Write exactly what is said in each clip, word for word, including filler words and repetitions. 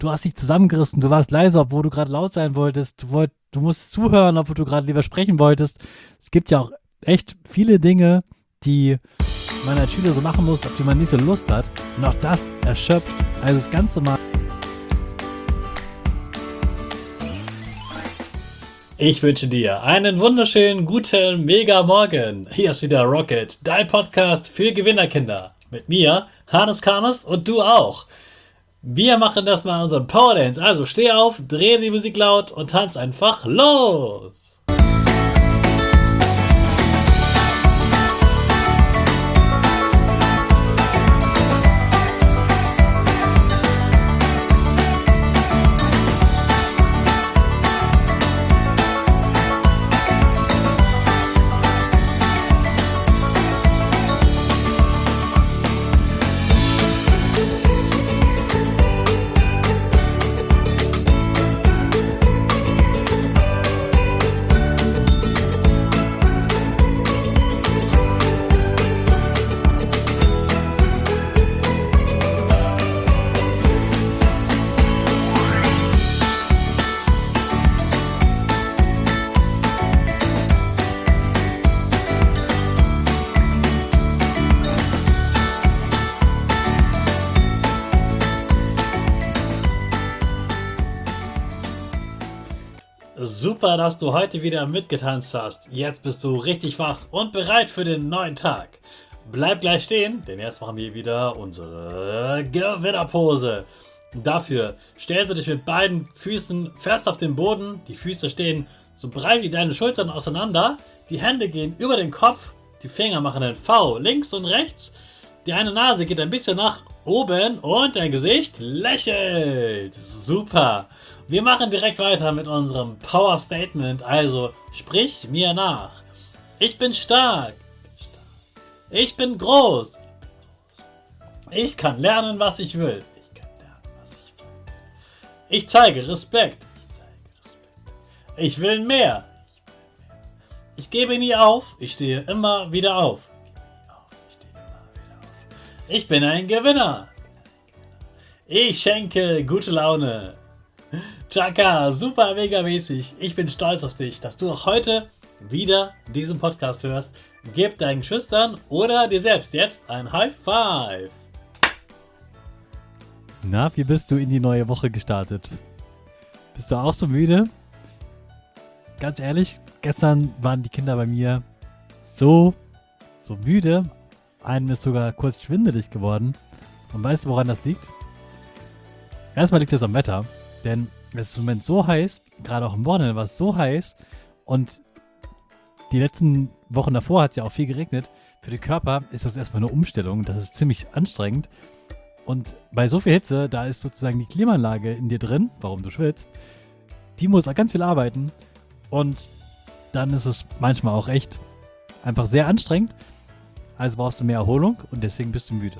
du hast dich zusammengerissen, du warst leise, obwohl du gerade laut sein wolltest, du, wollt, du musst zuhören, obwohl du gerade lieber sprechen wolltest. Es gibt ja auch echt viele Dinge, die man als Schüler so machen muss, auf die man nicht so Lust hat. Und auch das erschöpft. Also das ganz normal. Ich wünsche dir einen wunderschönen, guten, mega Morgen. Hier ist wieder Rocket, dein Podcast für Gewinnerkinder. Mit mir, Hannes Karnes, und du auch. Wir machen das mal unseren Power Dance. Also steh auf, dreh die Musik laut und tanz einfach los. Super, dass du heute wieder mitgetanzt hast. Jetzt bist du richtig wach und bereit für den neuen Tag. Bleib gleich stehen, denn jetzt machen wir wieder unsere Gewinnerpose. Dafür stellst du dich mit beiden Füßen fest auf den Boden. Die Füße stehen so breit wie deine Schultern auseinander. Die Hände gehen über den Kopf. Die Finger machen ein V links und rechts. Die eine Nase geht ein bisschen nach oben und dein Gesicht lächelt. Super. Wir machen direkt weiter mit unserem Power Statement. Also sprich mir nach. Ich bin stark. Ich bin groß. Ich kann lernen, was ich will. Ich kann lernen, was ich will. Ich zeige Respekt. Ich zeige Respekt. Ich will mehr. Ich gebe nie auf. Ich stehe immer wieder auf. Ich bin ein Gewinner. Ich schenke gute Laune. Chaka, super mega mäßig. Ich bin stolz auf dich, dass du auch heute wieder diesen Podcast hörst. Gib deinen Schüchtern oder dir selbst jetzt ein High Five. Na, wie bist du in die neue Woche gestartet? Bist du auch so müde? Ganz ehrlich, gestern waren die Kinder bei mir so, so müde. Einem ist sogar kurz schwindelig geworden. Und weißt du, woran das liegt? Erstmal liegt es am Wetter, denn es ist im Moment so heiß, gerade auch im Wochenende war es so heiß und die letzten Wochen davor hat es ja auch viel geregnet. Für den Körper ist das erstmal eine Umstellung, das ist ziemlich anstrengend. Und bei so viel Hitze, da ist sozusagen die Klimaanlage in dir drin, warum du schwitzt, die muss ganz viel arbeiten und dann ist es manchmal auch echt einfach sehr anstrengend. Also brauchst du mehr Erholung und deswegen bist du müde.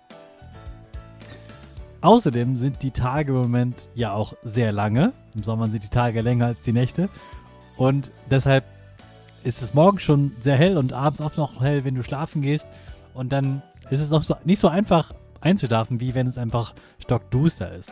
Außerdem sind die Tage im Moment ja auch sehr lange. Im Sommer sind die Tage länger als die Nächte. Und deshalb ist es morgens schon sehr hell und abends auch noch hell, wenn du schlafen gehst. Und dann ist es auch so, nicht so einfach einzuschlafen, wie wenn es einfach stockduster ist.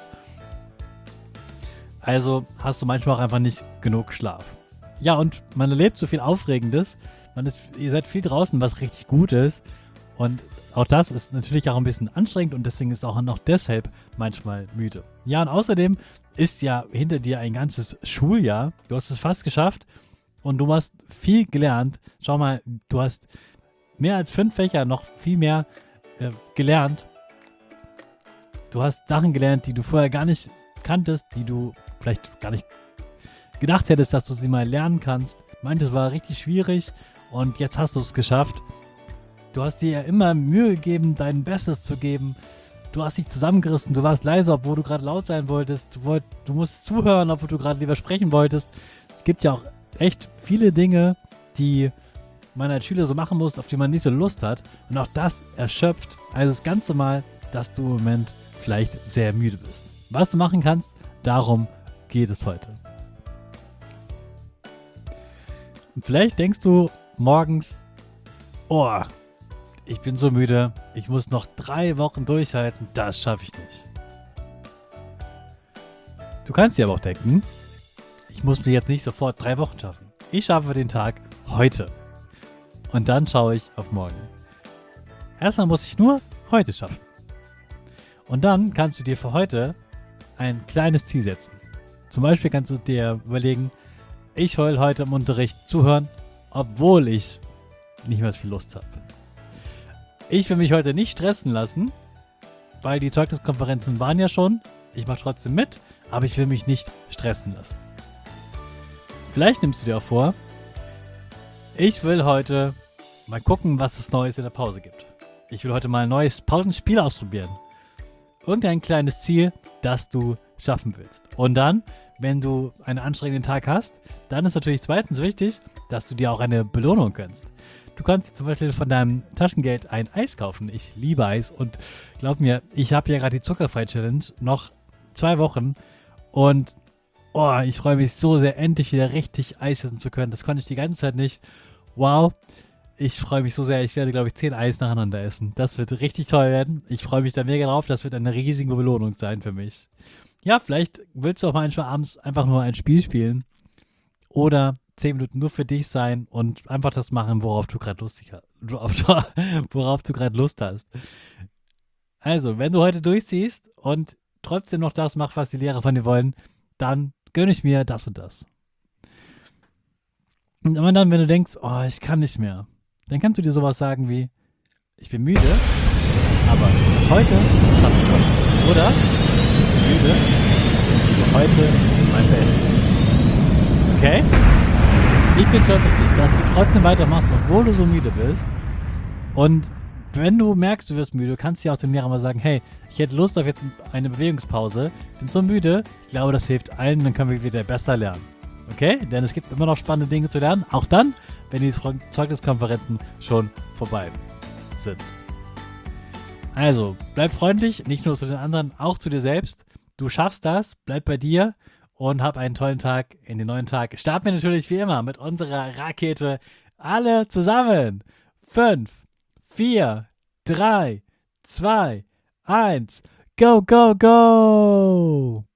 Also hast du manchmal auch einfach nicht genug Schlaf. Ja, und man erlebt so viel Aufregendes. Man ist, ihr seid viel draußen, was richtig gut ist. Und auch das ist natürlich auch ein bisschen anstrengend und deswegen ist auch noch deshalb manchmal müde. Ja, und außerdem ist ja hinter dir ein ganzes Schuljahr. Du hast es fast geschafft und du hast viel gelernt. Schau mal, du hast mehr als fünf Fächer, noch viel mehr äh, gelernt. Du hast Sachen gelernt, die du vorher gar nicht kanntest, die du vielleicht gar nicht gedacht hättest, dass du sie mal lernen kannst. Manches war richtig schwierig und jetzt hast du es geschafft. Du hast dir ja immer Mühe gegeben, dein Bestes zu geben. Du hast dich zusammengerissen, du warst leise, obwohl du gerade laut sein wolltest. Du, wollt, du musst zuhören, obwohl du gerade lieber sprechen wolltest. Es gibt ja auch echt viele Dinge, die man als Schüler so machen muss, auf die man nicht so Lust hat. Und auch das erschöpft. Also es ist ganz normal, dass du im Moment vielleicht sehr müde bist. Was du machen kannst, darum geht es heute. Und vielleicht denkst du morgens, oh, ich bin so müde, ich muss noch drei Wochen durchhalten, das schaffe ich nicht. Du kannst dir aber auch denken, ich muss mir jetzt nicht sofort drei Wochen schaffen. Ich schaffe den Tag heute. Und dann schaue ich auf morgen. Erstmal muss ich nur heute schaffen. Und dann kannst du dir für heute ein kleines Ziel setzen. Zum Beispiel kannst du dir überlegen, ich will heute im Unterricht zuhören, obwohl ich nicht mehr so viel Lust habe. Ich will mich heute nicht stressen lassen, weil die Zeugniskonferenzen waren ja schon. Ich mache trotzdem mit, aber ich will mich nicht stressen lassen. Vielleicht nimmst du dir auch vor, ich will heute mal gucken, was es Neues in der Pause gibt. Ich will heute mal ein neues Pausenspiel ausprobieren. Irgendein kleines Ziel, das du schaffen willst. Und dann, wenn du einen anstrengenden Tag hast, dann ist natürlich zweitens wichtig, dass du dir auch eine Belohnung gönnst. Du kannst dir zum Beispiel von deinem Taschengeld ein Eis kaufen. Ich liebe Eis und glaub mir, ich habe ja gerade die Zuckerfrei-Challenge noch zwei Wochen und oh, ich freue mich so sehr, endlich wieder richtig Eis essen zu können. Das konnte ich die ganze Zeit nicht. Wow, ich freue mich so sehr. Ich werde, glaube ich, zehn Eis nacheinander essen. Das wird richtig toll werden. Ich freue mich da mega drauf. Das wird eine riesige Belohnung sein für mich. Ja, vielleicht willst du auch manchmal abends einfach nur ein Spiel spielen oder zehn Minuten nur für dich sein und einfach das machen, worauf du gerade lustig hast. Worauf du gerade Lust hast. Also, wenn du heute durchziehst und trotzdem noch das machst, was die Lehrer von dir wollen, dann gönne ich mir das und das. Und immer dann, wenn du denkst, oh, ich kann nicht mehr, dann kannst du dir sowas sagen wie, ich bin müde, aber das heute schaffe ich trotzdem. Oder, ich bin müde, ich gebe heute mein Bestes. Okay? Ich bin stolz auf dich, dass du trotzdem weitermachst, obwohl du so müde bist. Und wenn du merkst, du wirst müde, kannst du ja auch dem Lehrer mal sagen, hey, ich hätte Lust auf jetzt eine Bewegungspause, bin so müde, ich glaube, das hilft allen, dann können wir wieder besser lernen. Okay? Denn es gibt immer noch spannende Dinge zu lernen, auch dann, wenn die Zeugniskonferenzen schon vorbei sind. Also, bleib freundlich, nicht nur zu den anderen, auch zu dir selbst. Du schaffst das, bleib bei dir und hab einen tollen Tag in den neuen Tag. Starten wir natürlich wie immer mit unserer Rakete alle zusammen. Fünf, vier, drei, zwei, eins, go, go, go!